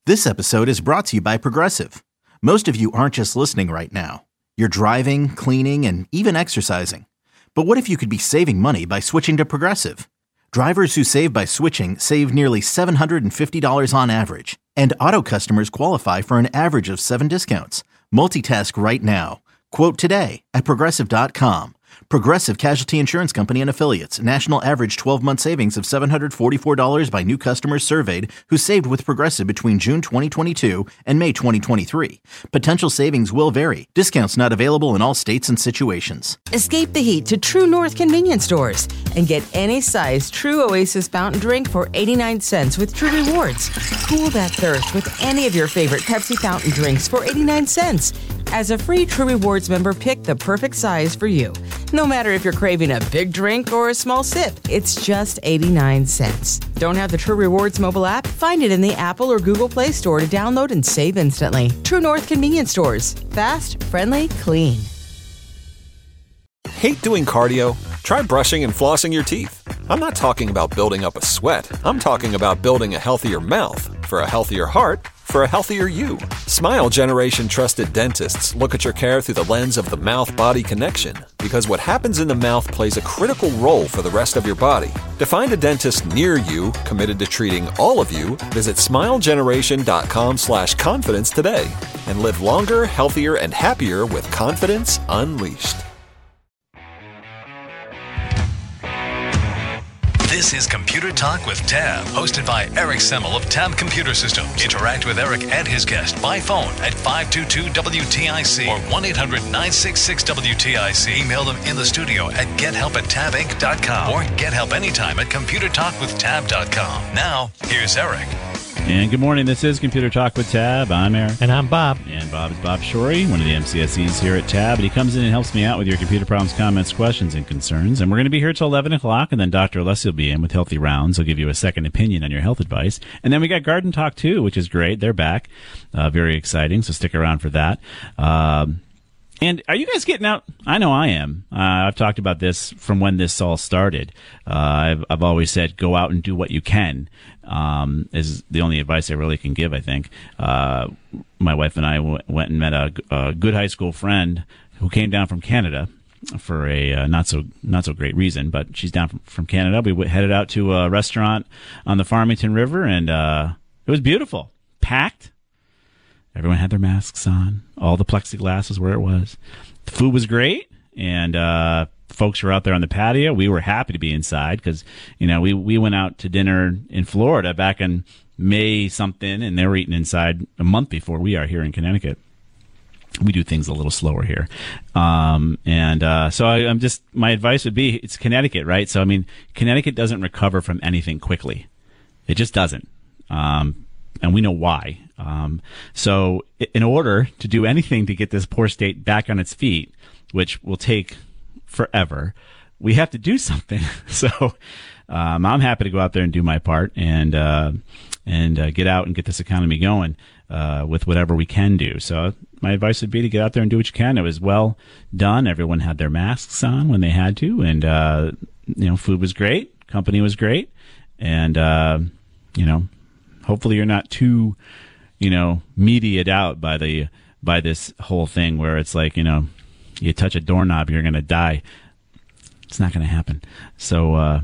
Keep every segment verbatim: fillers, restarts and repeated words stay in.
This episode is brought to you by Progressive. Most of you aren't just listening right now. You're driving, cleaning, and even exercising. But what if you could be saving money by switching to Progressive? Drivers who save by switching save nearly seven hundred fifty dollars on average. And auto customers qualify for an average of seven discounts. Multitask right now. Quote today at Progressive dot com. Progressive Casualty Insurance Company and Affiliates. National average twelve-month savings of seven hundred forty-four dollars by new customers surveyed who saved with Progressive between June twenty twenty-two and May twenty twenty-three. Potential savings will vary. Discounts not available in all states and situations. Escape the heat to True North convenience stores and get any size True Oasis fountain drink for eighty-nine cents with True Rewards. Cool that thirst with any of your favorite Pepsi fountain drinks for eighty-nine cents. As a free True Rewards member, pick the perfect size for you. No matter if you're craving a big drink or a small sip, it's just eighty-nine cents. Don't have the True Rewards mobile app? Find it in the Apple or Google Play Store to download and save instantly. True North convenience stores. Fast, friendly, clean. Hate doing cardio? Try brushing and flossing your teeth. I'm not talking about building up a sweat. I'm talking about building a healthier mouth for a healthier heart for a healthier you. Smile Generation trusted dentists look at your care through the lens of the mouth-body connection, because what happens in the mouth plays a critical role for the rest of your body. To find a dentist near you committed to treating all of you, visit smilegeneration.com slash confidence today and live longer, healthier, and happier with confidence unleashed. This is Computer Talk with Tab, hosted by Eric Semmel of Tab Computer Systems. Interact with Eric and his guest by phone at five two two W T I C or one eight hundred nine six six W T I C. Email them in the studio at gethelp at tab inc dot com or get help anytime at computer talk with tab dot com. Now, here's Eric. And good morning. This is Computer Talk with Tab. I'm Eric. And I'm Bob. And Bob is Bob Shorey, one of the M C S Es here at Tab. And he comes in and helps me out with your computer problems, comments, questions, and concerns. And we're going to be here till eleven o'clock. And then Doctor Alessi will be in with Healthy Rounds. He'll give you a second opinion on your health advice. And then we got Garden Talk, too, which is great. They're back. Uh, very exciting. So stick around for that. Um, And are you guys getting out? I know I am. Uh, I've talked about this from when this all started. Uh, I've, I've always said go out and do what you can, um, is the only advice I really can give, I think. Uh, my wife and I w- went and met a, a good high school friend who came down from Canada for a uh, not so not so great reason, but she's down from, from Canada. We w- headed out to a restaurant on the Farmington River, and uh, it was beautiful, packed. Everyone had their masks on. All the plexiglass was where it was. The food was great, and uh, folks were out there on the patio. We were happy to be inside because, you know, we, we went out to dinner in Florida back in May something, and they were eating inside a month before we are here in Connecticut. We do things a little slower here. Um, and uh, so I, I'm just, my advice would be, it's Connecticut, right? So, I mean, Connecticut doesn't recover from anything quickly. It just doesn't. Um, and we know why. Um, so in order to do anything to get this poor state back on its feet, which will take forever, we have to do something. So um, I'm happy to go out there and do my part and uh, and uh, get out and get this economy going uh, with whatever we can do. So my advice would be to get out there and do what you can. It was well done. Everyone had their masks on when they had to, and uh, you know, food was great, company was great, and uh, you know, hopefully you're not too, you know, mediated out by the by this whole thing where it's like, you know, you touch a doorknob, you're going to die. It's not going to happen. So uh,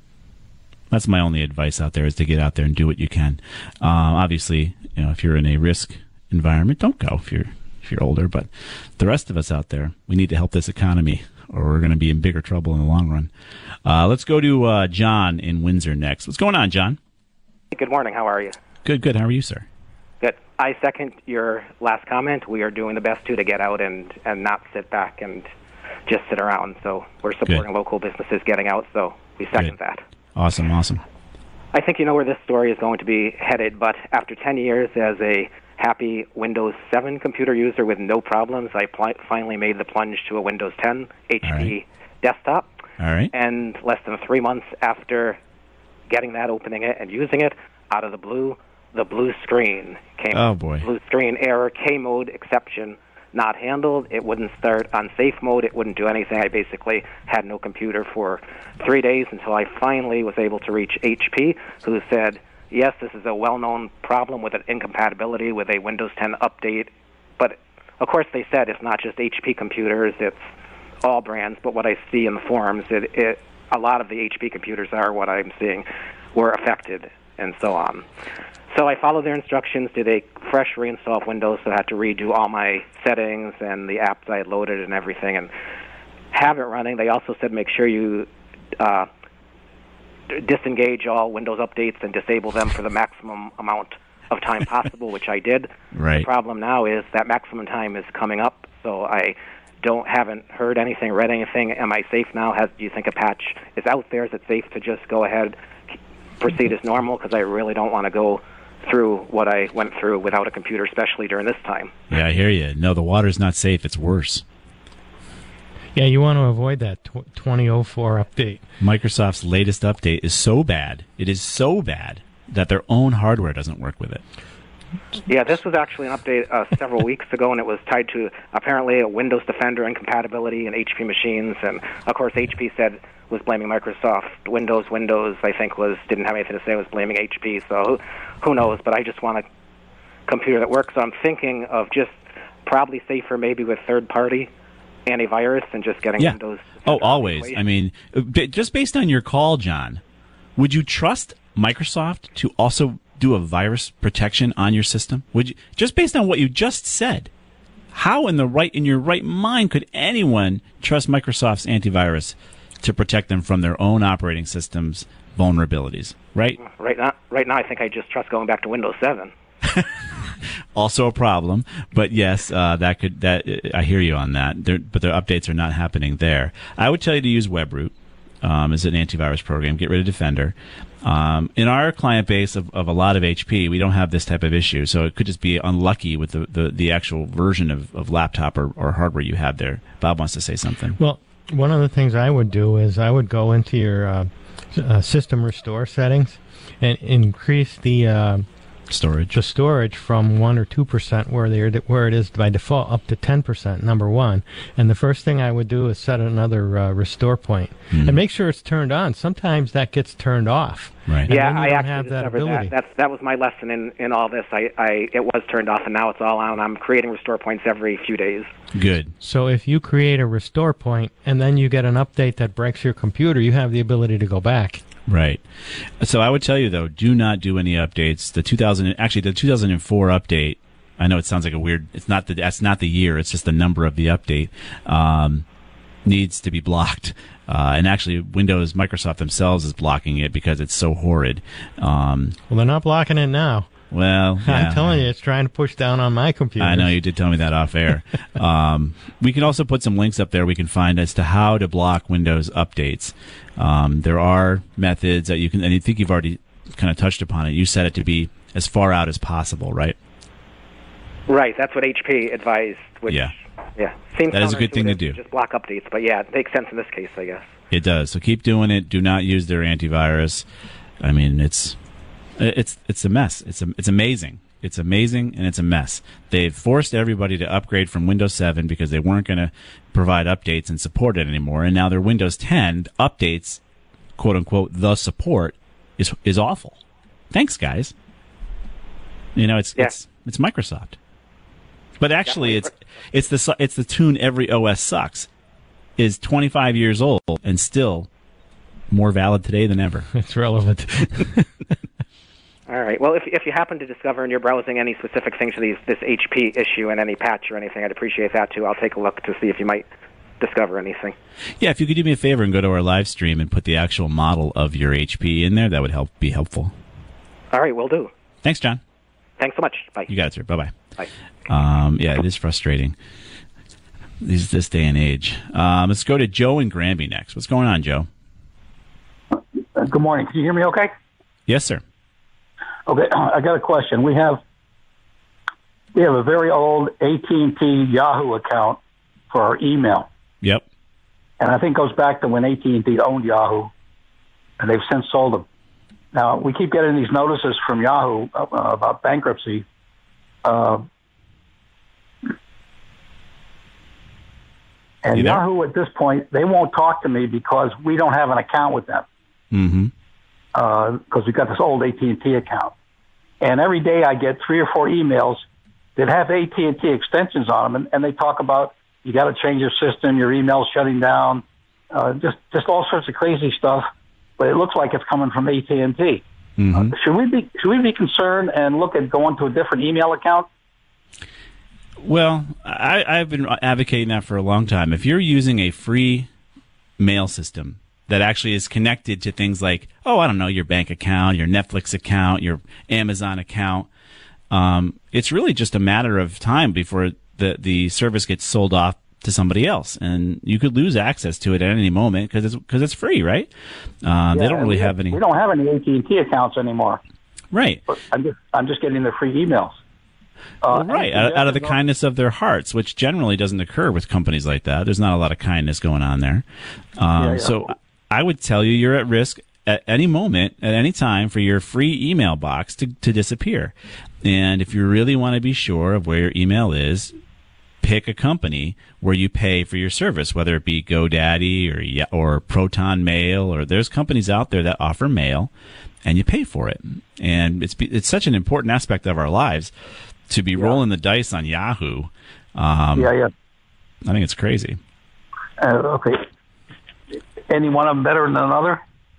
that's my only advice out there, is to get out there and do what you can. Uh, obviously, you know, if you're in a risk environment, don't go if you're if you're older. But the rest of us out there, we need to help this economy, or we're going to be in bigger trouble in the long run. Uh, let's go to uh, John in Windsor next. What's going on, John? Good morning. How are you? Good, good. How are you, sir? Good. I second your last comment. We are doing the best, too, to get out and, and not sit back and just sit around. So we're supporting Good. local businesses getting out, so we second Good. that. Awesome, awesome. I think you know where this story is going to be headed, but after ten years as a happy Windows seven computer user with no problems, I pl- finally made the plunge to a Windows ten H P right. desktop. All right. And less than three months after getting that, opening it, and using it, out of the blue, the blue screen came. Oh, boy. Blue screen error, K-mode exception, not handled. It wouldn't start on safe mode. It wouldn't do anything. I basically had no computer for three days until I finally was able to reach H P, who said, yes, this is a well-known problem with an incompatibility with a Windows ten update. But, of course, they said it's not just H P computers, it's all brands. But what I see in the forums, it, it, a lot of the H P computers are what I'm seeing were affected and so on. So I followed their instructions, did a fresh reinstall of Windows, so I had to redo all my settings and the apps I had loaded and everything, and have it running. They also said make sure you uh, disengage all Windows updates and disable them for the maximum amount of time possible, which I did. Right. The problem now is that maximum time is coming up, so I don't haven't heard anything, read anything. Am I safe now? Has, do you think a patch is out there? Is it safe to just go ahead, proceed as normal? Because I really don't want to go through what I went through without a computer, especially during this time. Yeah, I hear you. No, the water's not safe. It's worse. Yeah, you want to avoid that twenty oh four update. Microsoft's latest update is so bad, it is so bad, that their own hardware doesn't work with it. Yeah, this was actually an update uh, several weeks ago, and it was tied to apparently a Windows Defender incompatibility in H P machines. And, of course, H P said was blaming Microsoft. Windows, Windows, I think, was didn't have anything to say, was blaming H P. So who knows? But I just want a computer that works. So I'm thinking of just probably safer maybe with third-party antivirus and just getting yeah. Windows. Oh, always. I mean, just based on your call, John, would you trust Microsoft to also do a virus protection on your system? Would you, just based on what you just said, how in the right in your right mind could anyone trust Microsoft's antivirus to protect them from their own operating system's vulnerabilities? Right? Right now, right now, I think I just trust going back to Windows seven. Also a problem, but yes, uh, that could that I hear you on that. There, but their updates are not happening there. I would tell you to use WebRoot um, as an antivirus program. Get rid of Defender. Um, in our client base of, of a lot of H P, we don't have this type of issue, so it could just be unlucky with the, the, the actual version of, of laptop or, or hardware you have there. Bob wants to say something. Well, one of the things I would do is I would go into your uh, uh, system restore settings and increase the uh, storage the storage from one or two percent where they where it is by default up to ten percent. Number one, and the first thing I would do is set another uh, restore point mm. and make sure it's turned on. Sometimes that gets turned off. Right. Yeah, I actually have that discovered ability. that. That's, that was my lesson in, in all this. I, I it was turned off, and now it's all on. I'm creating restore points every few days. Good. So if you create a restore point and then you get an update that breaks your computer, you have the ability to go back. Right. So I would tell you, though, do not do any updates. The two thousand, actually, the two thousand four update, I know it sounds like a weird, it's not the, that's not the year, it's just the number of the update, um, needs to be blocked. Uh, and actually, Windows, Microsoft themselves is blocking it because it's so horrid. Um, well, they're not blocking it now. Well, yeah. I'm telling you, it's trying to push down on my computer. I know, you did tell me that off air. um, we can also put some links up there we can find as to how to block Windows updates. Um, there are methods that you can, and I think you've already kind of touched upon it. You set it to be as far out as possible, right? Right, that's what H P advised. Which, yeah. Yeah. Seems that is a good thing to do. Just block updates, but yeah, it makes sense in this case, I guess. It does. So keep doing it. Do not use their antivirus. I mean, it's it's it's a mess. It's a, it's amazing. It's amazing, and it's a mess. They've forced everybody to upgrade from Windows seven because they weren't going to provide updates and support it anymore. And now their Windows ten updates, quote unquote, the support is is awful. Thanks, guys. You know, it's yeah. it's it's Microsoft. But actually, it's it's the it's the tune "Every O S Sucks" is twenty-five years old and still more valid today than ever. It's relevant. All right. Well, if if you happen to discover in your browsing any specific things to these this H P issue and any patch or anything, I'd appreciate that too. I'll take a look to see if you might discover anything. Yeah, if you could do me a favor and go to our live stream and put the actual model of your H P in there, that would help be helpful. All right, will do. Thanks, John. Thanks so much. Bye. You got it, sir. Bye-bye. Bye. Um, yeah, it is frustrating. This this day and age. Um, let's go to Joe and Granby next. What's going on, Joe? Good morning. Can you hear me okay? Yes, sir. Okay, I got a question. We have we have a very old A T and T Yahoo account for our email. Yep. And I think it goes back to when A T and T owned Yahoo, and they've since sold them. Now, we keep getting these notices from Yahoo uh, about bankruptcy. Uh, and Yahoo, at this point, they won't talk to me because we don't have an account with them. Mm-hmm. because uh, we've got this old A T and T account. And every day I get three or four emails that have A T and T extensions on them, and, and they talk about you got to change your system, your email's shutting down, uh, just just all sorts of crazy stuff. But it looks like it's coming from A T and T. Mm-hmm. Uh, should we be should we be concerned and look at going to a different email account? Well, I, I've been advocating that for a long time. If you're using a free mail system that actually is connected to things like, oh, I don't know, your bank account, your Netflix account, your Amazon account, um, it's really just a matter of time before the, the service gets sold off to somebody else, and you could lose access to it at any moment because it's because it's free, right? Uh, yeah, they don't really we, have any. We don't have any A T and T accounts anymore, right? But I'm just I'm just getting the free emails. Uh, well, right, out, out of the kindness of their hearts, which generally doesn't occur with companies like that. There's not a lot of kindness going on there. Um, yeah, yeah. So I would tell you you're at risk at any moment, at any time, for your free email box to, to disappear. And if you really want to be sure of where your email is, pick a company where you pay for your service, whether it be GoDaddy or or Proton Mail, or there's companies out there that offer mail, and you pay for it. And it's it's such an important aspect of our lives to be yeah. rolling the dice on Yahoo. Um, yeah, yeah. I think it's crazy. Uh, okay. Any one of them better than another?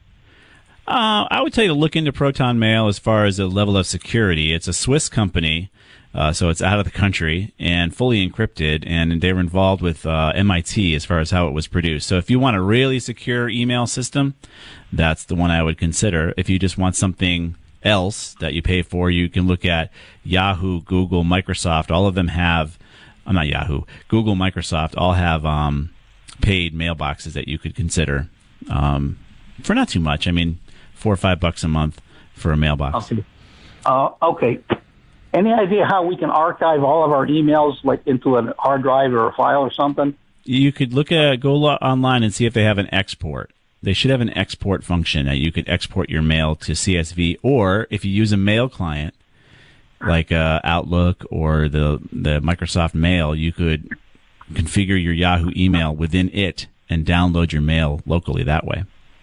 Uh, I would tell you to look into Proton Mail as far as the level of security. It's a Swiss company, uh, so it's out of the country and fully encrypted, and they were involved with uh, M I T as far as how it was produced. So if you want a really secure email system, that's the one I would consider. If you just want something else that you pay for, you can look at Yahoo, Google, Microsoft. All of them have, I'm not Yahoo, Google, Microsoft all have um, paid mailboxes that you could consider um, for not too much. I mean, four or five bucks a month for a mailbox. Okay. Uh, okay. Any idea how we can archive all of our emails, like into a hard drive or a file or something? You could look at go lo- online and see if they have an export. They should have an export function that you could export your mail to C S V, or if you use a mail client like uh, Outlook or the the Microsoft Mail, you could configure your Yahoo email within it and download your mail locally that way.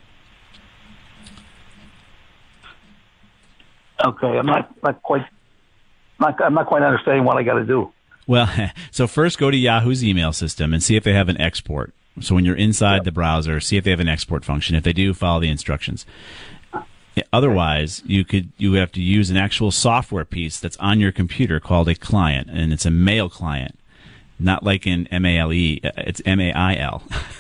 Okay, I'm not, not quite. Not, I'm not quite understanding what I got to do. Well, so first go to Yahoo's email system and see if they have an export. So when you're inside yep. the browser, see if they have an export function. If they do, follow the instructions. Otherwise, you could you have to use an actual software piece that's on your computer called a client, and it's a mail client, not like in M A L E. It's M A I L.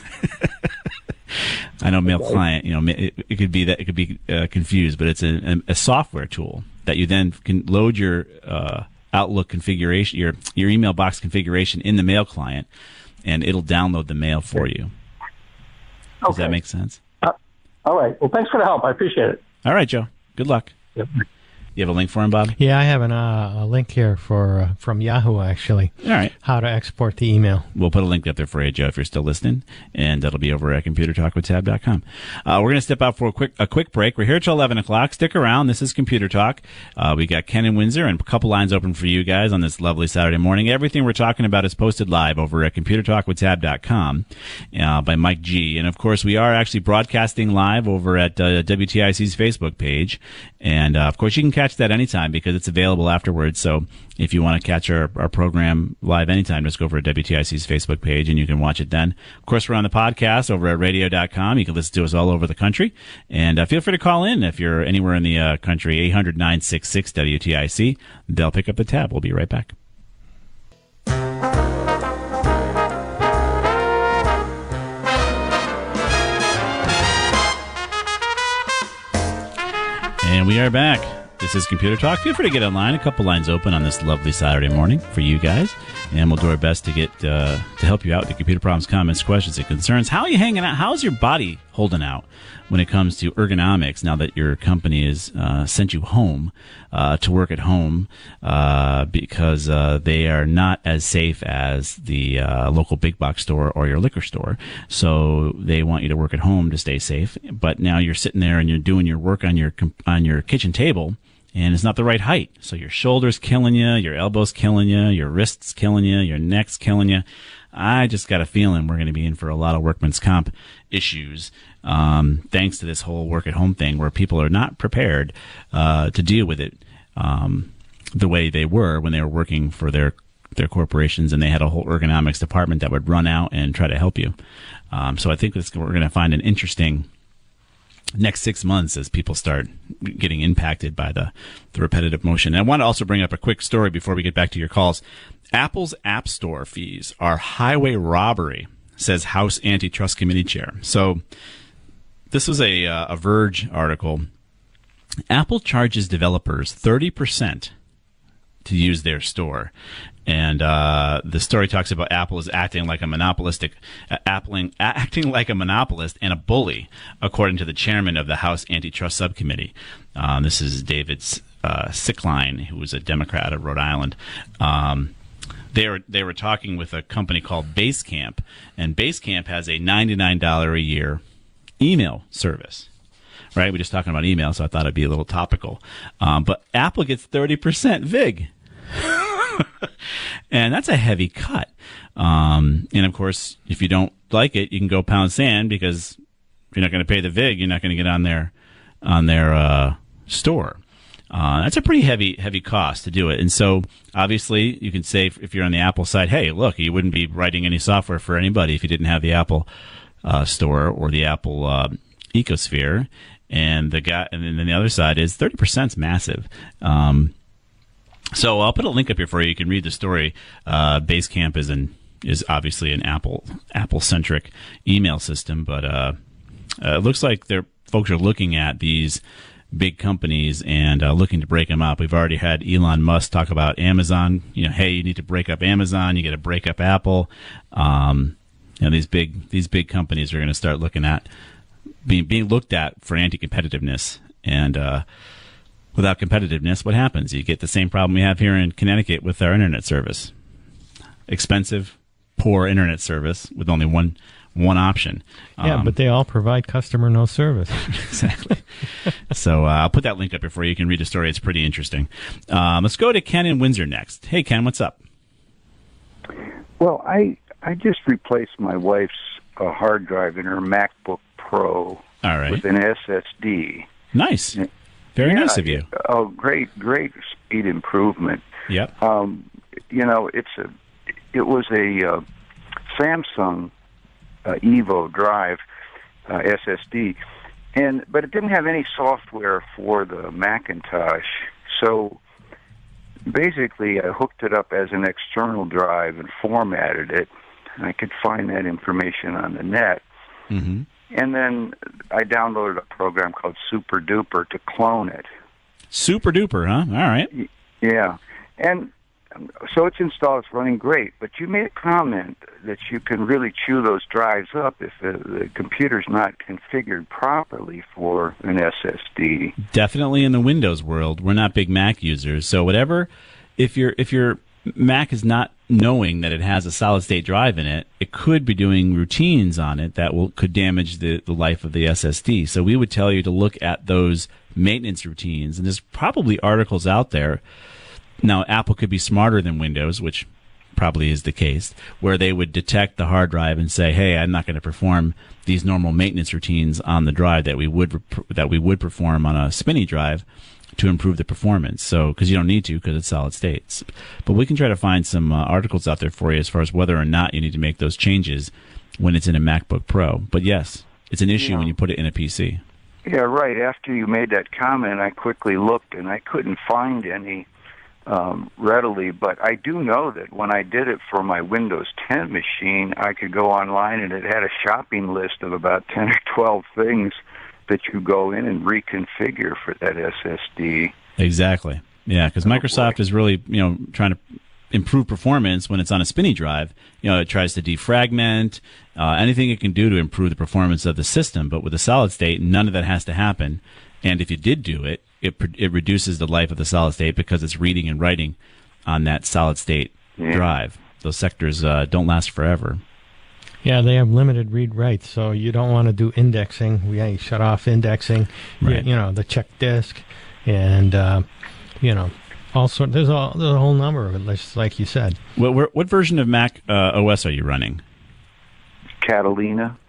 I know mail client. You know, it, it could be that it could be uh, confused, but it's a, a software tool that you then can load your uh, Outlook configuration, your your email box configuration in the mail client, and it'll download the mail for you. Does okay. that make sense? Uh, all right. Well, thanks for the help. I appreciate it. All right, Joe. Good luck. Yep. You have a link for him, Bob? Yeah, I have an, uh, a link here for uh, from Yahoo, actually. All right. How to export the email. We'll put a link up there for you, Joe, if you're still listening, and that'll be over at computer talk with tab dot com. Uh, we're going to step out for a quick a quick break. We're here till eleven o'clock. Stick around. This is Computer Talk. Uh, we got Ken in Windsor and a couple lines open for you guys on this lovely Saturday morning. Everything we're talking about is posted live over at computer talk with tab dot com uh, by Mike G. And, of course, we are actually broadcasting live over at uh, W T I C's Facebook page. And, uh, of course, you can catch that anytime because it's available afterwards. So if you want to catch our, our program live anytime, just go over to W T I C's Facebook page and you can watch it then. Of course, we're on the podcast over at radio dot com. You can listen to us all over the country. And uh, feel free to call in if you're anywhere in the uh, country, eight hundred, nine six six, W T I C. They'll pick up the tab. We'll be right back. And we are back. This is Computer Talk. Feel free to get online. A couple lines open on this lovely Saturday morning for you guys. And we'll do our best to get uh, to help you out with your computer problems, comments, questions, and concerns. How are you hanging out? How's your body holding out when it comes to ergonomics now that your company has uh, sent you home uh, to work at home uh, because uh, they are not as safe as the uh, local big box store or your liquor store. So they want you to work at home to stay safe. But now you're sitting there and you're doing your work on your on your kitchen table, and it's not the right height. So your shoulder's killing you, your elbow's killing you, your wrist's killing you, your neck's killing you. I just got a feeling we're going to be in for a lot of workman's comp issues um, thanks to this whole work at home thing where people are not prepared uh, to deal with it um, the way they were when they were working for their their corporations, and they had a whole ergonomics department that would run out and try to help you. Um, so I think this, we're going to find an interesting next six months as people start getting impacted by the, the repetitive motion. And I want to also bring up a quick story before we get back to your calls. Apple's App Store fees are highway robbery, says House Antitrust Committee Chair. So this was a, uh, a Verge article. Apple charges developers thirty percent to use their store. And uh, the story talks about Apple is acting like a monopolistic, uh, appling, acting like a monopolist and a bully, according to the chairman of the House Antitrust Subcommittee. Um, this is David uh, Sickline, who was a Democrat of Rhode Island. Um, they were they were talking with a company called Basecamp, and Basecamp has a ninety-nine dollars a year email service. Right, we're just talking about email, so I thought it'd be a little topical. Um, but Apple gets thirty percent vig. And that's a heavy cut. Um, and, of course, if you don't like it, you can go pound sand because if you're not going to pay the vig, you're not going to get on their on their uh, store. Uh, that's a pretty heavy heavy cost to do it. And so, obviously, you can say if you're on the Apple side, hey, look, you wouldn't be writing any software for anybody if you didn't have the Apple uh, store or the Apple uh, ecosphere. And the guy, and then the other side is thirty percent is massive. Um, so I'll put a link up here for you. You can read the story. Uh, Basecamp is an is obviously an Apple Apple centric email system, but uh, uh, it looks like their folks are looking at these big companies and uh, looking to break them up. We've already had Elon Musk talk about Amazon. You know, hey, you need to break up Amazon. You got to break up Apple. Um, you know, these big these big companies are going to start looking at being being looked at for anti-competitiveness. And uh, without competitiveness, what happens? You get the same problem we have here in Connecticut with our internet service. Expensive, poor internet service with only one one option. Yeah, um, but they all provide customer no service. Exactly. So uh, I'll put that link up here for you. You can read the story. It's pretty interesting. Um, let's go to Ken in Windsor next. Hey, Ken, what's up? Well, I I just replaced my wife's uh, hard drive in her MacBook Pro All right. with an S S D. Nice. Very yeah, nice of you. Oh, great, great speed improvement. Yep. Um, you know, it's a, it was a uh, Samsung uh, Evo drive uh, S S D, and but it didn't have any software for the Macintosh. So basically, I hooked it up as an external drive and formatted it. I could find that information on the net. Mm-hmm. And then I downloaded a program called Super Duper to clone it. Super Duper, huh? All right. Yeah. And so it's installed, it's running great. But you made a comment that you can really chew those drives up if the, the computer's not configured properly for an S S D. Definitely in the Windows world. We're not big Mac users. So whatever, if your if your Mac is not knowing that it has a solid-state drive in it, it could be doing routines on it that will could damage the, the life of the S S D. So we would tell you to look at those maintenance routines. And there's probably articles out there. Now, Apple could be smarter than Windows, which probably is the case, where they would detect the hard drive and say, hey, I'm not going to perform these normal maintenance routines on the drive that we would that we would perform on a spinny drive to improve the performance. So, because you don't need to, because it's solid states. But we can try to find some uh, articles out there for you as far as whether or not you need to make those changes when it's in a MacBook Pro. But yes, it's an issue yeah. when you put it in a P C. Yeah, right. After you made that comment, I quickly looked, and I couldn't find any um, readily. But I do know that when I did it for my Windows ten machine, I could go online, and it had a shopping list of about ten or twelve things that you go in and reconfigure for that S S D. Exactly. Yeah, because oh, Microsoft boy. is really, you know, trying to improve performance when it's on a spinny drive. You know, it tries to defragment, uh, anything it can do to improve the performance of the system. But with a solid state, none of that has to happen. And if you did do it, it it reduces the life of the solid state because it's reading and writing on that solid state yeah. drive. Those sectors uh, don't last forever. Yeah, they have limited read writes, so you don't want to do indexing. Yeah, you shut off indexing. Right. You, you know, the check disk, and uh, you know, all sort. There's a there's a whole number of it, just like you said. What what version of Mac uh, O S are you running? Catalina.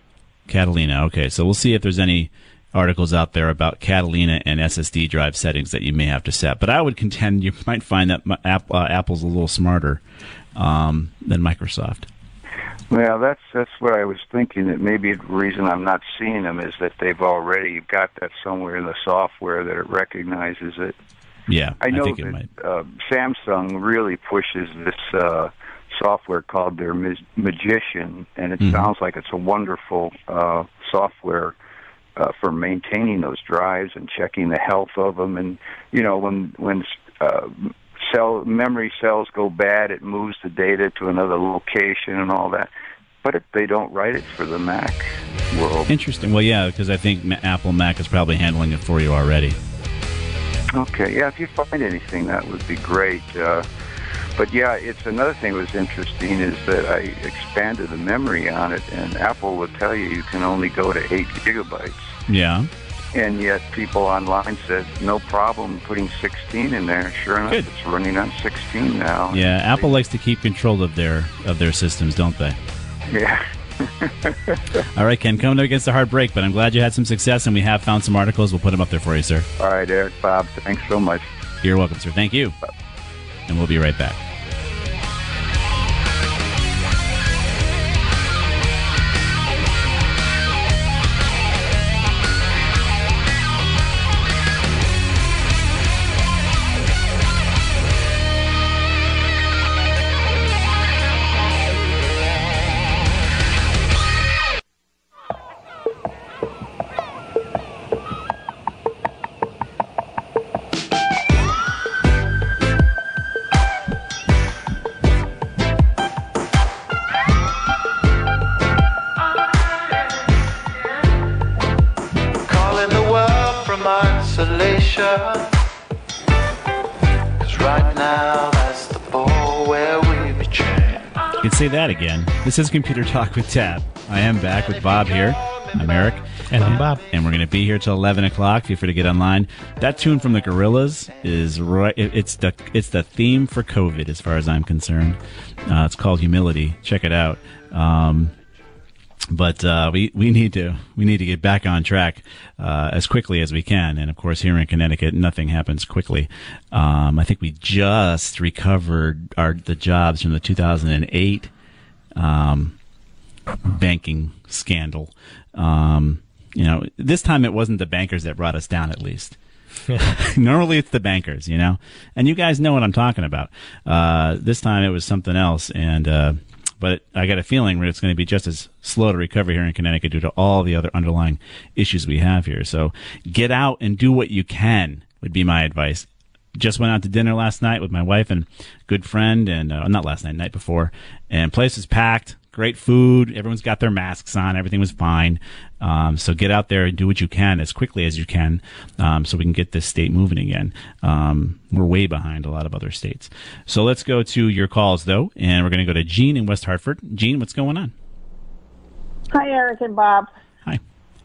Catalina. Okay, so we'll see if there's any articles out there about Catalina and S S D drive settings that you may have to set. But I would contend you might find that Apple, uh, Apple's a little smarter um, than Microsoft. Well, that's that's what I was thinking. That maybe the reason I'm not seeing them is that they've already got that somewhere in the software that it recognizes it. Yeah, I know I think that it might. Uh, Samsung really pushes this uh, software called their Magician, and it mm-hmm. sounds like it's a wonderful uh, software uh, for maintaining those drives and checking the health of them. And you know, when when uh, cell memory cells go bad, it moves the data to another location and all that. But it, they don't write it for the Mac world. Interesting. Well, yeah, because I think Apple Mac is probably handling it for you already. Okay, yeah, if you find anything, that would be great. Uh, but yeah, it's another thing that was interesting is that I expanded the memory on it, and Apple will tell you you can only go to eight gigabytes. Yeah. And yet people online said, no problem putting sixteen in there. Sure enough, Good. It's running on sixteen now. Yeah, Apple likes to keep control of their of their systems, don't they? Yeah. All right, Ken, coming up against a hard break, but I'm glad you had some success, and we have found some articles. We'll put them up there for you, sir. All right, Eric, Bob, thanks so much. You're welcome, sir. Thank you. Bye. And we'll be right back. Say that again. This is Computer Talk with Tab. I am back with Bob here. I'm Eric. And I'm Bob. And we're going to be here till eleven o'clock. Feel free to get online. That tune from the Gorillaz is right. It's the it's the theme for COVID, as far as I'm concerned. Uh, it's called Humility. Check it out. Um, but uh, we we need to we need to get back on track uh, as quickly as we can. And of course, here in Connecticut, nothing happens quickly. Um, I think we just recovered our the jobs from the two thousand eight um, banking scandal. Um, you know, this time it wasn't the bankers that brought us down. At least normally it's the bankers. You know, and you guys know what I'm talking about. Uh, this time it was something else, and. Uh, But I got a feeling it's going to be just as slow to recover here in Connecticut due to all the other underlying issues we have here. So get out and do what you can would be my advice. Just went out to dinner last night with my wife and good friend, and uh, not last night, night before, and place was packed. Great food. Everyone's got their masks on. Everything was fine. Um, so get out there and do what you can as quickly as you can um, so we can get this state moving again. Um, we're way behind a lot of other states. So let's go to your calls, though, and we're going to go to Jean in West Hartford. Jean, what's going on? Hi, Eric and Bob. Hi.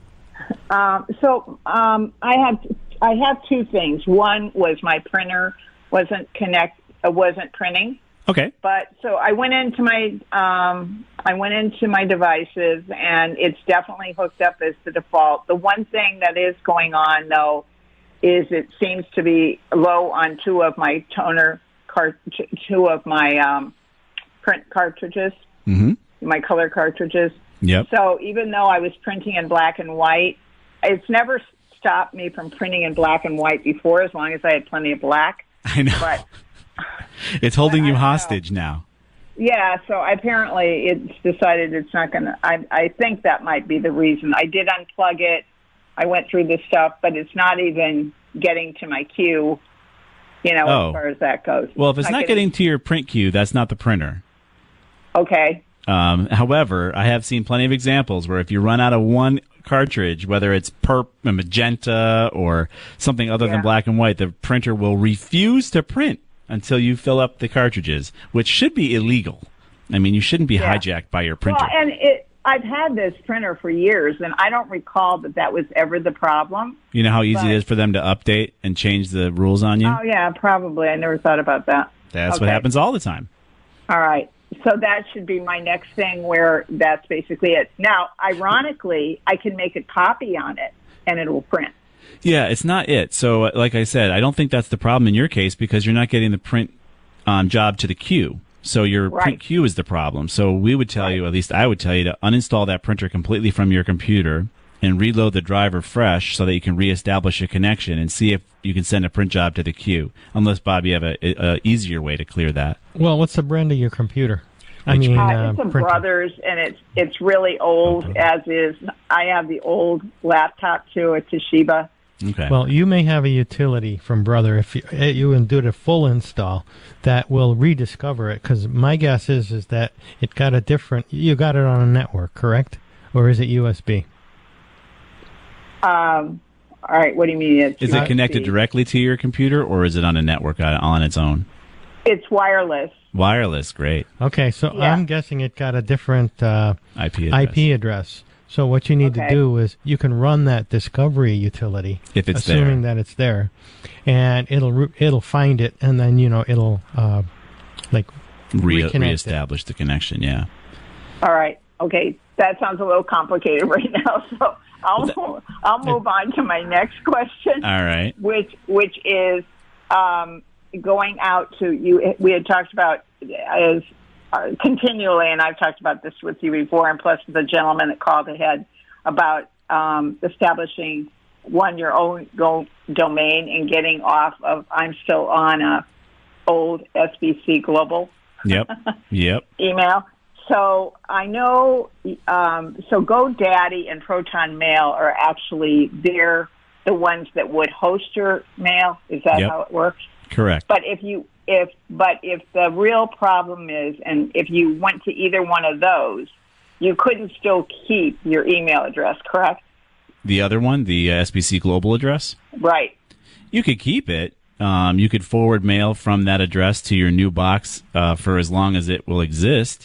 Um, so um, I have I have two things. One was my printer wasn't connect uh, wasn't printing. Okay. But so I went into my um, I went into my devices, and it's definitely hooked up as the default. The one thing that is going on, though, is it seems to be low on two of my toner cart- two of my um, print cartridges, mm-hmm. my color cartridges. Yep. So even though I was printing in black and white, it's never stopped me from printing in black and white before, as long as I had plenty of black. I know. But it's holding you hostage now. Yeah, so apparently it's decided it's not going to... I I think that might be the reason. I did unplug it. I went through this stuff, but it's not even getting to my queue, you know, oh. as far as that goes. Well, if it's not, not getting, getting to your print queue, that's not the printer. Okay. Um, however, I have seen plenty of examples where if you run out of one cartridge, whether it's perp, magenta, or something other yeah. than black and white, the printer will refuse to print until you fill up the cartridges, which should be illegal. I mean, you shouldn't be yeah. hijacked by your printer. Well, and it, I've had this printer for years, and I don't recall that that was ever the problem. You know how easy but, it is for them to update and change the rules on you? Oh, yeah, probably. I never thought about that. That's okay. what happens all the time. All right. so that should be my next thing where that's basically it. Now, ironically, I can make a copy on it and it will print. Yeah, it's not it. So, uh, like I said, I don't think that's the problem in your case because you're not getting the print um, job to the queue. So your Right. print queue is the problem. So we would tell you, at least I would tell you, to uninstall that printer completely from your computer and reload the driver fresh so that you can reestablish a connection and see if you can send a print job to the queue. Unless, Bob, you have a, a easier way to clear that. Well, what's the brand of your computer? I Which mean, Uh, uh, it's a printer. Brothers, and it's it's really old, as is. I have the old laptop, too, a Toshiba. Okay. Well, you may have a utility from Brother if you, eh, you can do the full install that will rediscover it. Because my guess is is that it got a different. You got it on a network, correct? Or is it U S B? Um, all right, what do you mean? It's is U it S B? connected directly to your computer or is it on a network on, on its own? It's wireless. Wireless, great. Okay, so Yeah. I'm guessing it got a different uh, I P address. I P address. So what you need Okay. to do is you can run that Discovery utility, If it's assuming that it's there, and it'll re- it'll find it, and then you know it'll uh, like Re- reconnect it. reestablish the connection, yeah. All right, okay, that sounds a little complicated right now, so I'll Well, I'll move on to my next question, All right. which which is um, going out to you. We had talked about as uh, continually, and I've talked about this with you before, and plus the gentleman that called ahead about um, establishing one your own go domain and getting off of. I'm still on a old S B C Global Yep. Yep. email. So I know. Um, so GoDaddy and Proton Mail are actually they're the ones that would host your mail. Is that Yep. how it works? Correct. But if you if but if the real problem is, and if you went to either one of those, you couldn't still keep your email address, correct? The other one, the uh, S B C Global address, Right. you could keep it. Um, you could forward mail from that address to your new box uh, for as long as it will exist.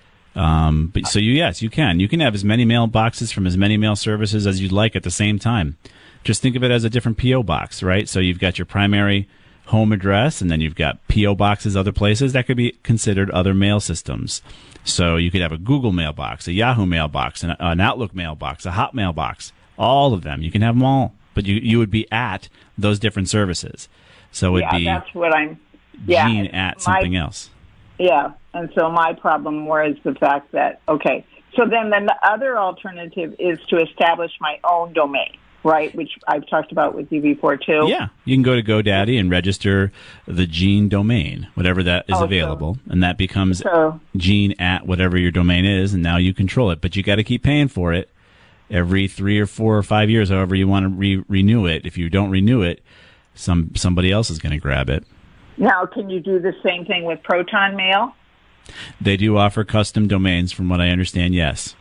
Um, but so you, yes, you can. You can have as many mailboxes from as many mail services as you'd like at the same time. Just think of it as a different P O box, right? So you've got your primary home address, and then you've got P O boxes other places that could be considered other mail systems. So you could have a Google mailbox, a Yahoo mailbox, an, an Outlook mailbox, a Hotmail box, all of them. You can have them all, but you you would be at those different services. So it'd yeah, be that's what I'm. Yeah, Gene and at my- something else. Yeah, and so my problem was the fact that okay, so then then the other alternative is to establish my own domain, right? Which I've talked about with you before too. Yeah, you can go to GoDaddy and register the Gene domain, whatever that is Oh, so- available, and that becomes So Gene at whatever your domain is, and now you control it. But you got to keep paying for it every three or four or five years, however you want to re- renew it. If you don't renew it, some somebody else is going to grab it. now, can you do the same thing with Proton Mail? They do offer custom domains, from what I understand. Yes.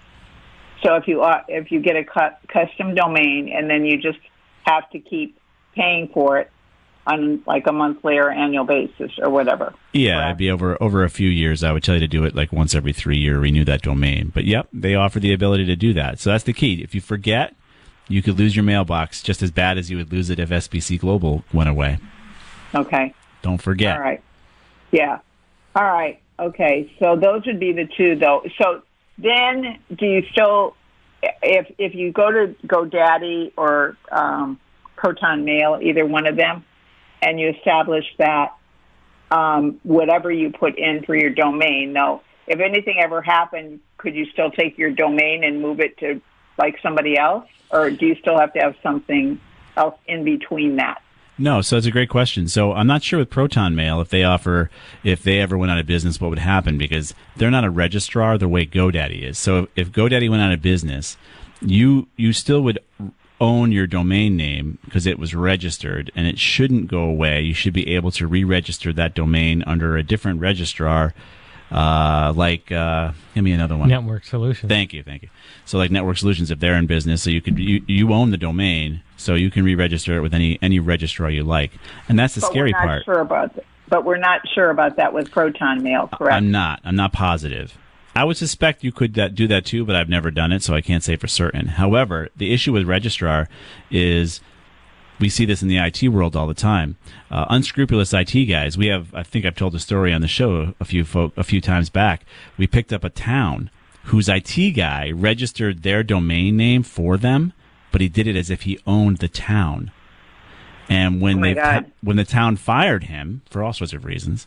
So if you uh, if you get a cu- custom domain and then you just have to keep paying for it on like a monthly or annual basis or whatever. Yeah, Correct. it'd be over over a few years. I would tell you to do it like once every three year, renew that domain. But yep, they offer the ability to do that. So that's the key. If you forget, you could lose your mailbox just as bad as you would lose it if S B C Global went away. Okay. Don't forget. All right. Yeah. All right. Okay. So those would be the two, though. So then, do you still, if if you go to GoDaddy or um, Proton Mail, either one of them, and you establish that um, whatever you put in for your domain, though, if anything ever happened, could you still take your domain and move it to like somebody else, or do you still have to have something else in between that? No, so it's a great question. So I'm not sure with Proton Mail if they offer, if they ever went out of business, what would happen, because they're not a registrar the way GoDaddy is. So if GoDaddy went out of business, you you still would own your domain name because it was registered, and it shouldn't go away. You should be able to re-register that domain under a different registrar, uh, like, uh, give me another one. Network Solutions. Thank you, thank you. So like Network Solutions, if they're in business, so you could you, you own the domain, so you can re-register it with any any registrar you like, and that's the But scary we're not part. Sure about that. But we're not sure about that with Proton Mail, correct? I'm not. I'm not positive. I would suspect you could that, do that too, but I've never done it, so I can't say for certain. However, the issue with registrar is we see this in the I T world all the time. Uh, unscrupulous I T guys. We have, I think I've told the story on the show a few fo- a few times back. We picked up a town whose I T guy registered their domain name for them, but he did it as if he owned the town. And when Oh my they God. when the town fired him for all sorts of reasons,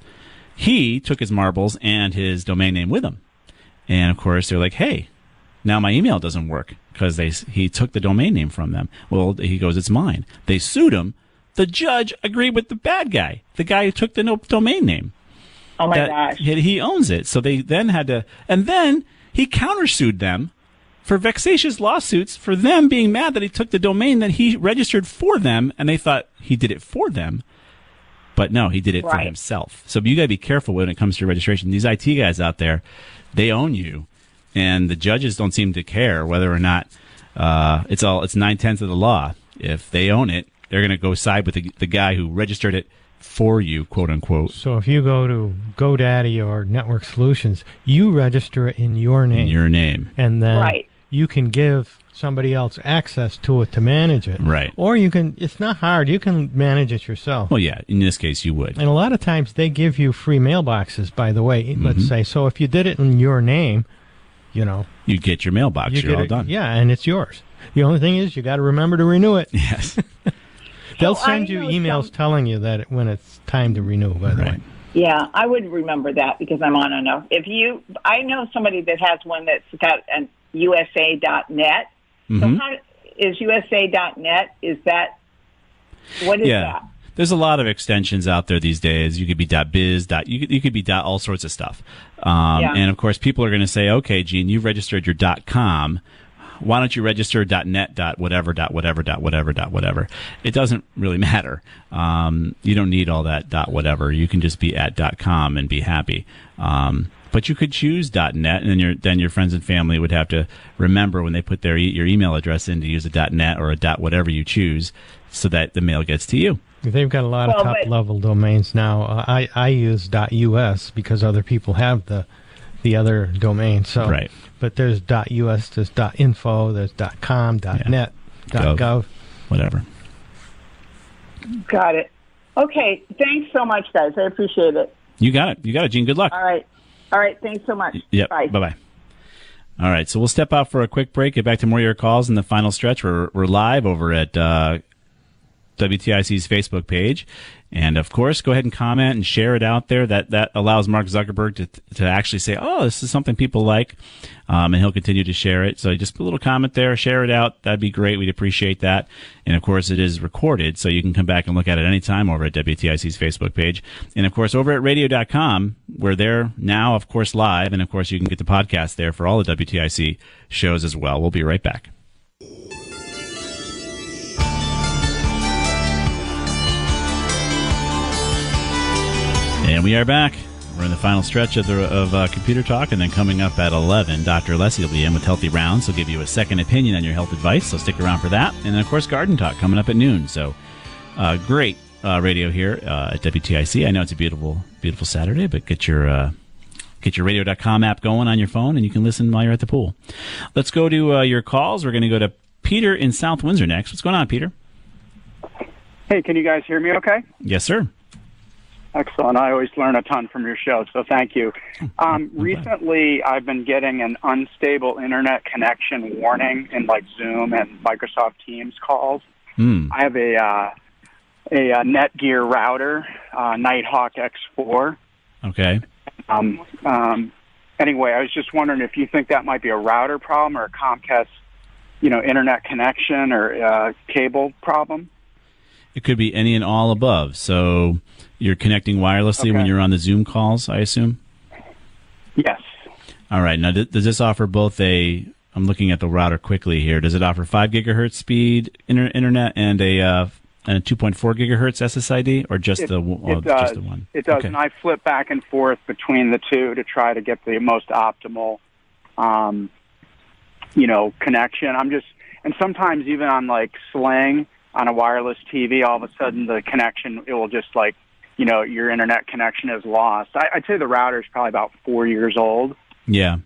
he took his marbles and his domain name with him. And of course, they're like, "Hey, now my email doesn't work because they he took the domain name from them." Well, he goes, "It's mine." They sued him. The judge agreed with the bad guy, the guy who took the no, domain name. Oh my that gosh. He, he owns it. So they then had to, and then he countersued them for vexatious lawsuits for them being mad that he took the domain that he registered for them, and they thought he did it for them. But no, he did it for Right. himself. So you got to be careful when it comes to registration. These I T guys out there, they own you, and the judges don't seem to care whether or not uh, it's all it's nine tenths of the law. If they own it, they're going to go side with the, the guy who registered it for you, quote unquote. So if you go to GoDaddy or Network Solutions, you register it in your name. In your name, and then Right. you can give somebody else access to it to manage it. Right. Or you can, it's not hard, you can manage it yourself. well, yeah. In this case, you would. And a lot of times they give you free mailboxes, by the way, Mm-hmm. let's say. So if you did it in your name, you know. You get your mailbox. you You're get all it- done. Yeah, and it's yours. The only thing is you got to remember to renew it. Yes. They'll Well, I send you know emails some- telling you that it, when it's time to renew, by the Right. way. Yeah, I would remember that because I'm on enough. If you, I know somebody that has one that's got an U S A dot net. Mhm. So how is U S A dot net? Is that what is Yeah. that? There's a lot of extensions out there these days. You could be .biz, dot, you could, you could be dot all sorts of stuff. Um, Yeah. And of course, people are going to say, "Okay, Gene, you've registered your .com. Why don't you register .net, dot whatever, dot whatever, dot whatever, dot whatever?" It doesn't really matter. Um, you don't need all that dot whatever. You can just be at .com and be happy. Um, but you could choose .net, and then your then your friends and family would have to remember when they put their e- your email address in to use a .net or a dot whatever you choose, so that the mail gets to you. They've got a lot Well, of but- top-level domains now. Uh, I, I use .us because other people have the the other domain. So, Right. But there's .us, there's .info, there's .com, .net, Gov. .gov. Whatever. Got it. Okay. Thanks so much, guys. I appreciate it. You got it. You got it, Gene. Good luck. All right. All right. Thanks so much. Yep. Bye. Bye-bye. All right, so we'll step out for a quick break, get back to more of your calls in the final stretch. We're, we're live over at uh, W T I C's Facebook page. And, of course, go ahead and comment and share it out there. That that allows Mark Zuckerberg to to actually say, oh, this is something people like, um, and he'll continue to share it. So just put a little comment there, share it out. That'd be great. We'd appreciate that. And, of course, it is recorded, so you can come back and look at it anytime over at W T I C's Facebook page. And, of course, over at radio dot com, we're there now, of course, live. And, of course, you can get the podcast there for all the W T I C shows as well. We'll be right back. And we are back. We're in the final stretch of the of uh, Computer Talk, and then coming up at eleven, Doctor Leslie will be in with Healthy Rounds. He'll give you a second opinion on your health advice, so stick around for that. And then, of course, Garden Talk coming up at noon. So, uh, great uh, radio here uh, at W T I C. I know it's a beautiful, beautiful Saturday, but get your uh, get your radio dot com app going on your phone, and you can listen while you're at the pool. Let's go to uh, your calls. We're going to go to Peter in South Windsor next. What's going on, Peter? Hey, can you guys hear me okay? Yes, sir. Excellent. I always learn a ton from your show, so thank you. Um, recently, I've been getting an unstable internet connection warning in like Zoom and Microsoft Teams calls. Hmm. I have a uh, a, uh Netgear router, uh, Nighthawk X four. Okay. Um, um, anyway, I was just wondering if you think that might be a router problem or a Comcast, you know, internet connection or uh, cable problem. It could be any and all above. So you're connecting wirelessly Okay. when you're on the Zoom calls, I assume? Yes. All right. Now, does this offer both a, I'm looking at the router quickly here, does it offer five gigahertz speed inter- internet and a, uh, and a two point four gigahertz S S I D, or just It, the uh, it does. just the one? It does, Okay. and I flip back and forth between the two to try to get the most optimal, um, you know, connection. I'm just, and sometimes even on like Sling on a wireless T V, all of a sudden the connection, it will just like, you know, your internet connection is lost. I, I'd say the router is probably about four years old. Yeah.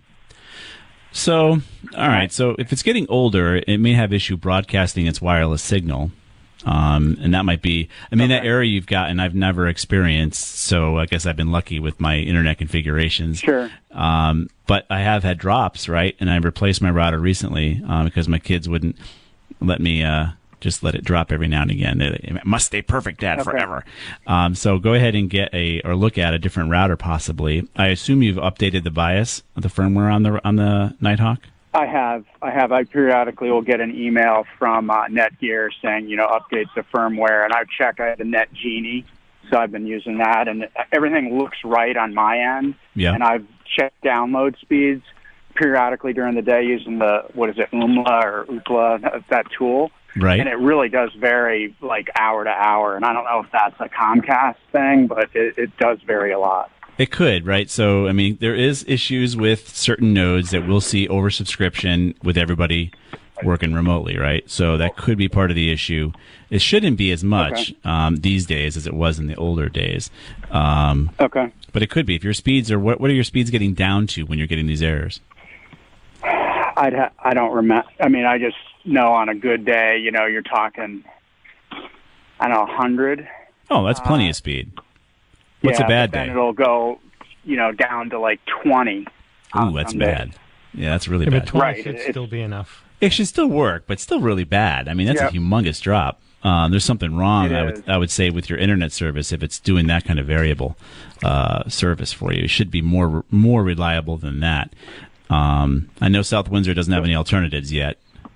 So, all right. So if it's getting older, it may have issue broadcasting its wireless signal. Um, and that might be, I mean, okay. that error you've got, and I've never experienced, so I guess I've been lucky with my internet configurations. Sure. Um, but I have had drops, right? And I replaced my router recently uh, because my kids wouldn't let me uh, just let it drop every now and again. It, it must stay perfect, Dad, okay. forever. Um, so go ahead and get a, or look at a different router possibly. I assume you've updated the BIOS, the firmware on the on the Nighthawk? I have. I have. I periodically will get an email from uh, Netgear saying, you know, update the firmware, and I check. I have a NetGenie, so I've been using that, and everything looks right on my end. Yeah. And I've checked download speeds periodically during the day using the, what is it, Oomla or Ookla, that tool. Right. And it really does vary like hour to hour, and I don't know if that's a Comcast thing, but it, it does vary a lot. It could, right? So, I mean, there is issues with certain nodes that we'll see oversubscription with everybody working remotely, right? So that could be part of the issue. It shouldn't be as much okay. um, these days as it was in the older days. Um, okay. But it could be. If your speeds are, what, what are your speeds getting down to when you're getting these errors? I'd ha- I don't remember. I mean, I just know on a good day, you know, you're talking, I don't know, one hundred. Oh, that's plenty uh, of speed. What's yeah, a bad but then day? It'll go, you know, down to like twenty. Ooh, that's bad. Yeah, that's really yeah, bad. But twenty right, should it, still be enough. It should still work, but still really bad. I mean, that's yep. a humongous drop. Um, there's something wrong, It I is. would I would say, with your internet service if it's doing that kind of variable uh, service for you. It should be more more reliable than that. Um, I know South Windsor doesn't have any alternatives yet.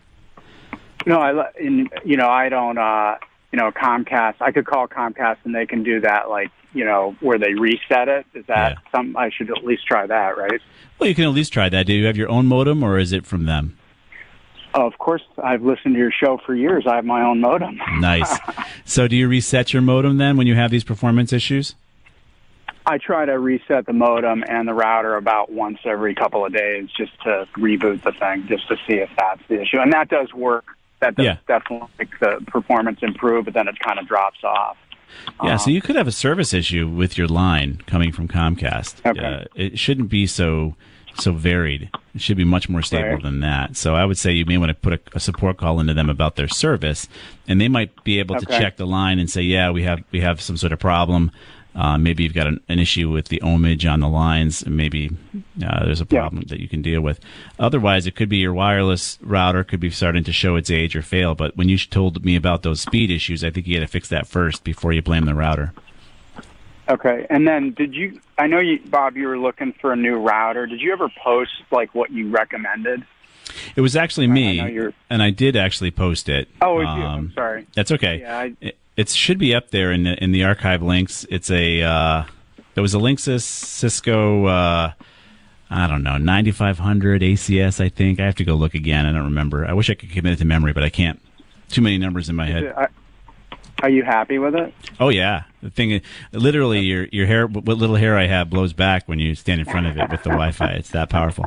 No, I le- in, you know I don't. Uh, you know, Comcast. I could call Comcast and they can do that, like you know, where they reset it. Is that Yeah. something I should at least try that, right? Well, you can at least try that. Do you have your own modem, or is it from them? Oh, of course, I've listened to your show for years. I have my own modem. Nice. So do you reset your modem then when you have these performance issues? I try to reset the modem and the router about once every couple of days just to reboot the thing, just to see if that's the issue. And that does work. That does Yeah. definitely make the performance improve, but then it kind of drops off. Yeah, Um, so you could have a service issue with your line coming from Comcast. Okay. Uh, it shouldn't be so so varied. It should be much more stable Right. than that. So I would say you may want to put a, a support call into them about their service, and they might be able to Okay. check the line and say, yeah, we have we have some sort of problem. Uh, maybe you've got an, an issue with the ohmage on the lines, and maybe uh, there's a problem Yeah. that you can deal with. Otherwise, it could be your wireless router could be starting to show its age or fail. But when you told me about those speed issues, I think you got to fix that first before you blame the router. Okay, and then did you? I know you, Bob. You were looking for a new router. Did you ever post like what you recommended? It was actually me, I know you're- and I did actually post it. Oh, it was um, you. I'm sorry. That's okay. Yeah, I, It, it should be up there in the in the archive links. It's a uh, it was a Linksys Cisco. Uh, I don't know, ninety-five hundred A C S. I think I have to go look again. I don't remember. I wish I could commit it to memory, but I can't. Too many numbers in my head. I, are you happy with it? Oh yeah, the thing is, literally, your your hair, what little hair I have, blows back when you stand in front of it with the Wi-Fi. It's that powerful.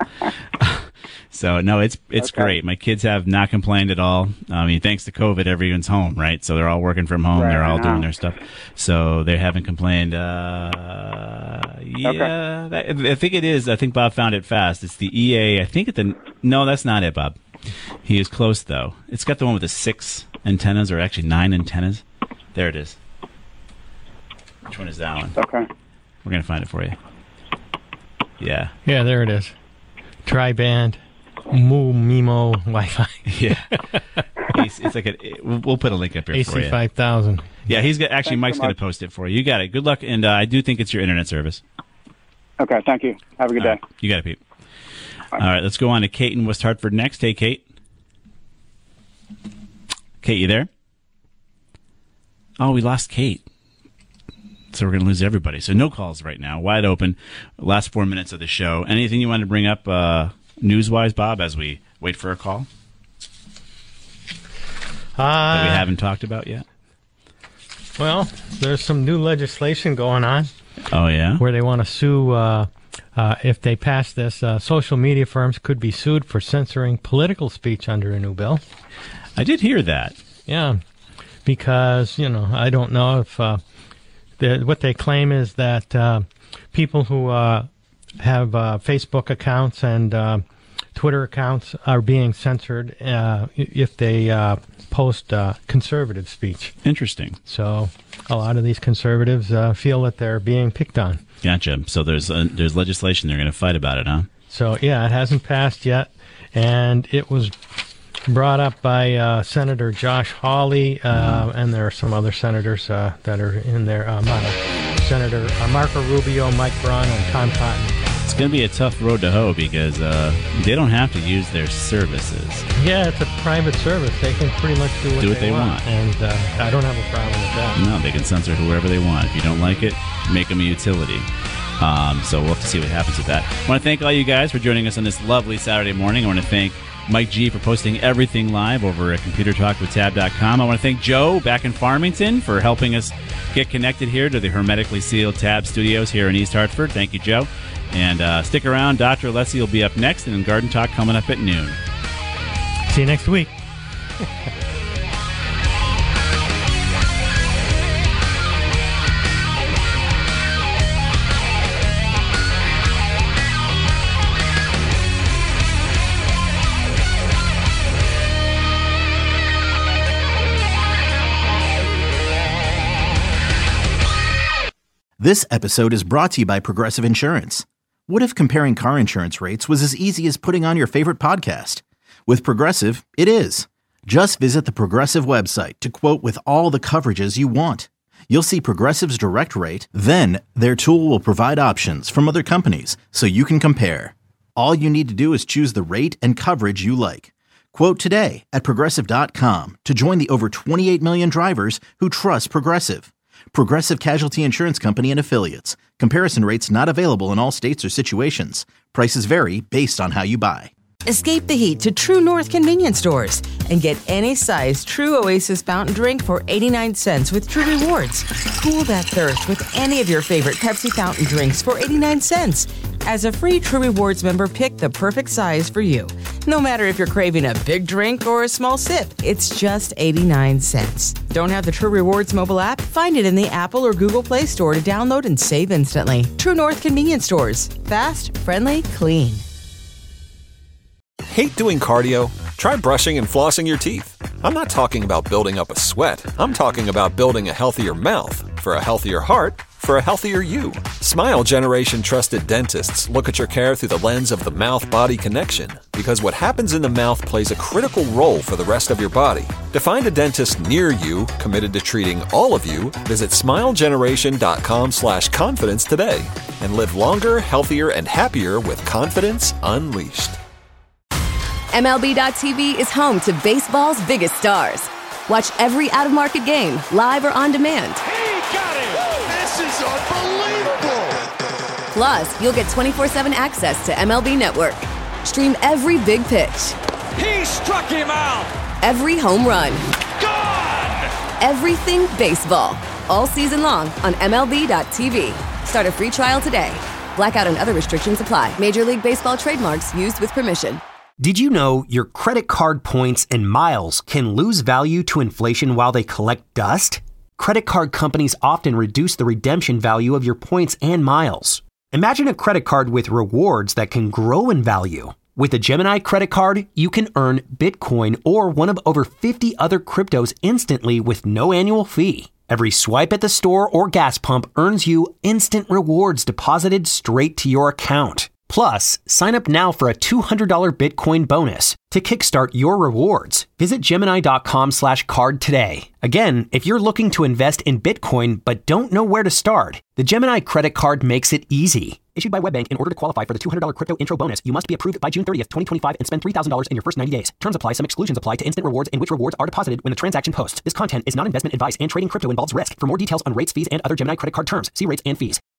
So no, it's it's Okay. great. My kids have not complained at all. I mean, thanks to COVID, everyone's home, right? So they're all working from home. Right, they're all I doing know. their stuff. So they haven't complained. Uh, yeah, that, I think it is. I think Bob found it fast. It's the E A. I think it's the no, that's not it, Bob. He is close though. It's got the one with the six antennas, or actually nine antennas. There it is. Which one is that one? Okay. We're gonna find it for you. Yeah. Yeah, there it is. Tri-band, Moo Mimo Wi-Fi. Yeah. it's, it's like a. We'll, we'll put a link up here for A C you. five thousand. Yeah, he's got, actually Thanks Mike's so going much. to post it for you. You got it. Good luck, and uh, I do think it's your internet service. Okay. Thank you. Have a good All day. right. You got it, Pete. All right, let's go on to Kate in West Hartford next. Hey, Kate. Kate, you there? Oh, we lost Kate. So we're going to lose everybody. So no calls right now. Wide open. Last four minutes of the show. Anything you want to bring up uh, news-wise, Bob, as we wait for a call Uh, that we haven't talked about yet? Well, there's some new legislation going on Oh, yeah? where they want to sue, uh, uh, if they pass this, uh, social media firms could be sued for censoring political speech under a new bill. I did hear that. Yeah, because, you know, I don't know if uh, the, what they claim is that uh, people who uh, have uh, Facebook accounts and uh, Twitter accounts are being censored uh, if they uh, post uh, conservative speech. Interesting. So a lot of these conservatives uh, feel that they're being picked on. Gotcha. So there's uh, there's legislation they're going to fight about it, huh? So, yeah, it hasn't passed yet, and it was brought up by uh, Senator Josh Hawley, uh, and there are some other senators uh, that are in there. Uh, Senator uh, Marco Rubio, Mike Braun, and Tom Cotton. It's going to be a tough road to hoe because uh, they don't have to use their services. Yeah, it's a private service. They can pretty much do what, do what they, they want. want. And uh, I don't have a problem with that. No, they can censor whoever they want. If you don't like it, make them a utility. Um, so we'll have to see what happens with that. I want to thank all you guys for joining us on this lovely Saturday morning. I want to thank Mike G for posting everything live over at computer talk with tab dot com. I want to thank Joe back in Farmington for helping us get connected here to the hermetically sealed Tab Studios here in East Hartford. Thank you, Joe. And uh, stick around. Doctor Alessi will be up next, and Garden Talk coming up at noon. See you next week. This episode is brought to you by Progressive Insurance. What if comparing car insurance rates was as easy as putting on your favorite podcast? With Progressive, it is. Just visit the Progressive website to quote with all the coverages you want. You'll see Progressive's direct rate, then their tool will provide options from other companies so you can compare. All you need to do is choose the rate and coverage you like. Quote today at progressive dot com to join the over twenty-eight million drivers who trust Progressive. Progressive Casualty Insurance Company and Affiliates. Comparison rates not available in all states or situations. Prices vary based on how you buy. Escape the heat to True North convenience stores and get any size True Oasis fountain drink for eighty-nine cents with True Rewards. Cool that thirst with any of your favorite Pepsi fountain drinks for eighty-nine cents. As a free True Rewards member, pick the perfect size for you. No matter if you're craving a big drink or a small sip, it's just eighty-nine cents. Don't have the True Rewards mobile app? Find it in the Apple or Google Play Store to download and save instantly. True North convenience stores. Fast, friendly, clean. Hate doing cardio? Try brushing and flossing your teeth. I'm not talking about building up a sweat. I'm talking about building a healthier mouth for a healthier heart for a healthier you. Smile Generation trusted dentists look at your care through the lens of the mouth-body connection because what happens in the mouth plays a critical role for the rest of your body. To find a dentist near you committed to treating all of you, visit smile generation dot com slash confidence today and live longer, healthier, and happier with confidence unleashed. M L B dot T V is home to baseball's biggest stars. Watch every out-of-market game, live or on demand. He got it! This is unbelievable! Plus, you'll get twenty-four seven access to M L B Network. Stream every big pitch. He struck him out! Every home run. Gone! Everything baseball. All season long on M L B dot T V. Start a free trial today. Blackout and other restrictions apply. Major League Baseball trademarks used with permission. Did you know your credit card points and miles can lose value to inflation while they collect dust? Credit card companies often reduce the redemption value of your points and miles. Imagine a credit card with rewards that can grow in value. With a Gemini credit card, you can earn Bitcoin or one of over fifty other cryptos instantly with no annual fee. Every swipe at the store or gas pump earns you instant rewards deposited straight to your account. Plus, sign up now for a two hundred dollars Bitcoin bonus to kickstart your rewards. Visit Gemini dot com slash card today. Again, if you're looking to invest in Bitcoin but don't know where to start, the Gemini credit card makes it easy. Issued by WebBank, in order to qualify for the two hundred dollars crypto intro bonus, you must be approved by June thirtieth, twenty twenty-five and spend three thousand dollars in your first ninety days. Terms apply. Some exclusions apply to instant rewards in which rewards are deposited when the transaction posts. This content is not investment advice and trading crypto involves risk. For more details on rates, fees, and other Gemini credit card terms, see rates and fees.